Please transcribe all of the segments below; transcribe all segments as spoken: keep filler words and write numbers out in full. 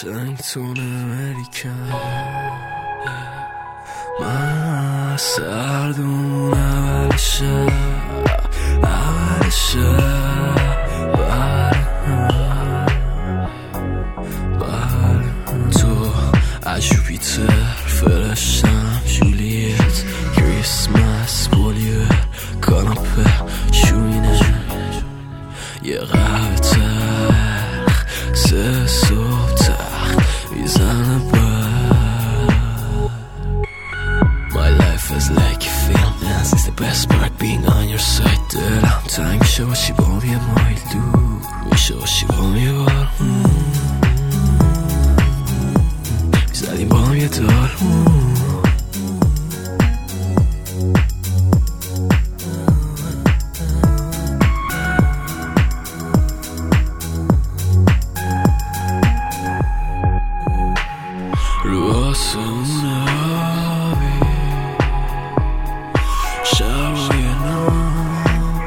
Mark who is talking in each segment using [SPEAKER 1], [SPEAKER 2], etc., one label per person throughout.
[SPEAKER 1] واشنگتن امریکا، من سردون اول شب اول شب تو از جوپیتر فرشتم جولیت، کریسمس گلیور کاناپه شوینه، یه قهوه تلخ سه صبح تخت میزنه بر. My life is like a film, dance is the best part being on your side. دلم تنگ میشه باشی بام یه مایل دور، میشه باشی بام یه بار میزدیم بام یه دار. رو آسمون آبی شبای نام،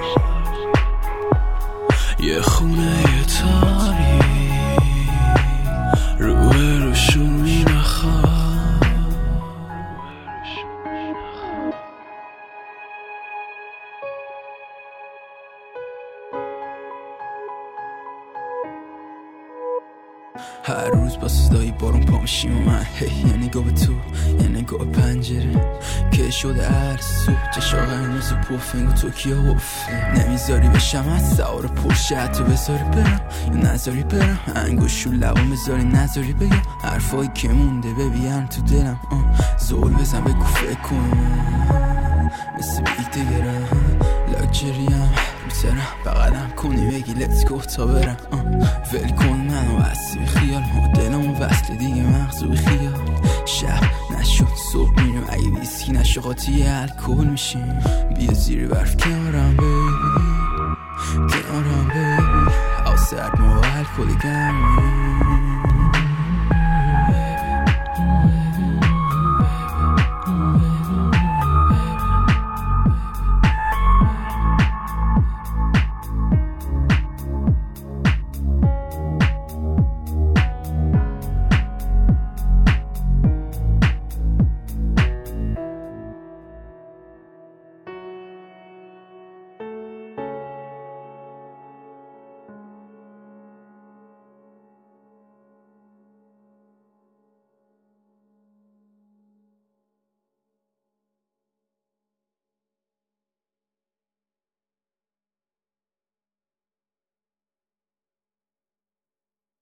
[SPEAKER 1] یه خونه یه تاری روی روشون می نخواه. هر روز با صدای بارون پا میشیم و من هی یه نگاه به تو یه نگاه به پنجره که شده هر صبح چشا قرمز و پوفنگ و توکیو وفه. نمیذاری بشم از سوار پرشه، حتی بذاری برم یا نذاری برم، انگوش رو لبام بذاری نذاری بگم حرفایی که مونده ببین تو دلم. زول بزن بگو فکر کنم مثل بیگ دیگرم لاکچریم رو سرم بقدم کنی بگی لیتس گو تا برم. ول کن منو بستی به خیال ما دلمو وصل دیگه مغزو به خیال. شب نشد صبح میریم اگه ویسکی نشو قاطی الکل میشیم. بیا زیر برف کنارم بیبی کنارم بیبی، او سرد ما و الکل گرمی.